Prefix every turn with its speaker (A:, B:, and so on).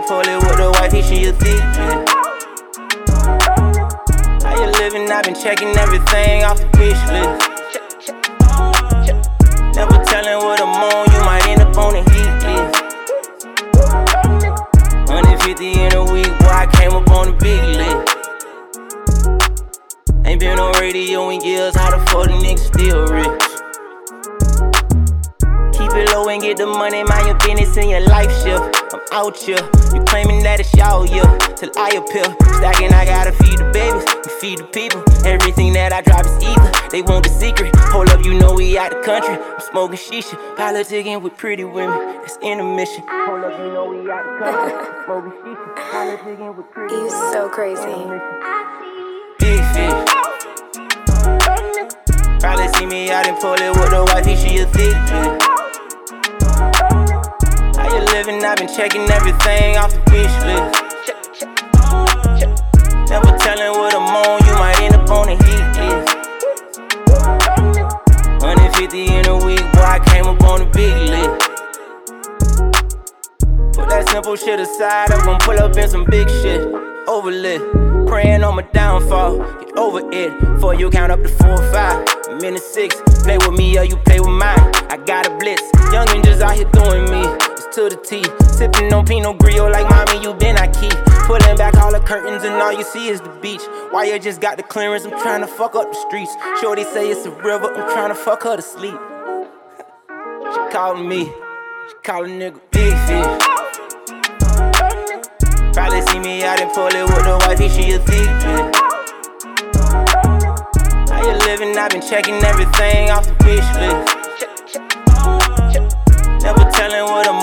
A: pull it with the wife, she a thief, yeah. How you living? I've been checking everything off the wish list. Never telling what I'm on, you might end up on the heat list. 150 in a week, boy, I came up on the big list. Ain't been on radio in years, how the fuck the niggas still rich? Keep it low and get the money, mind your business and your life shift. I'm out here, you claiming that it's y'all year, till I appear. Stacking, I gotta feed the babies, you feed the people. Everything that I drop is ether, they want the secret. Hold up, you know we out the country, I'm smoking shisha. Politicking with pretty women, that's intermission. Hold up, you know we out the country, I'm smoking shisha. Politicking with pretty women.
B: You so crazy.
A: Big fish. Probably see me out and pull it with the wifey, she a thief, yeah. How you living? I've been checking everything off the wish list. Never telling what I'm on, you might end up on the heat list. 150 in a week, boy, I came up on the big list. Put that simple shit aside, I'm gon' pull up in some big shit. Overlit, praying on my downfall. Get over it, before you count up to 4 or 5. I'm in the 6, play with me or you play with mine. I got a blitz, youngin' just out here doing me. It's to the T, sippin' on Pinot Grillo like mommy, you been I keep. Pulling back all the curtains and all you see is the beach. Why you just got the clearance, I'm tryna fuck up the streets. Shorty say it's a river, I'm tryna fuck her to sleep. She callin' me, she call a nigga big fish. Probably see me out and pull it with the wifey, she a thief, yeah. How you living? I've been checking everything off the wish list. Never telling what I'm